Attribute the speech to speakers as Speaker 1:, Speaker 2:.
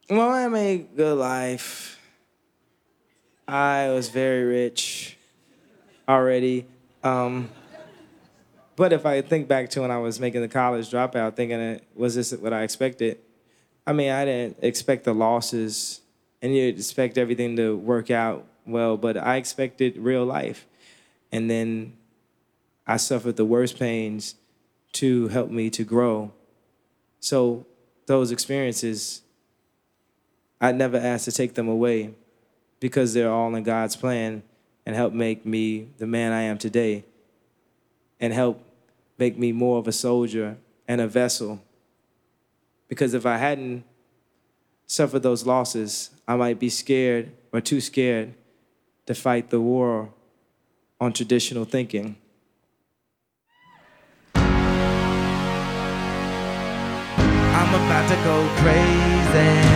Speaker 1: Well, I made good life. I was very rich already. Um, but if I think back to when I was making the college dropout, thinking, was this what I expected? I mean, I didn't expect the losses, and you expect everything to work out well, but I expected real life. And then I suffered the worst pains to help me to grow. So those experiences, I never asked to take them away because they're all in God's plan and help make me the man I am today and help make me more of a soldier and a vessel. Because if I hadn't suffered those losses, I might be scared or too scared to fight the war on traditional thinking. I'm about to go crazy.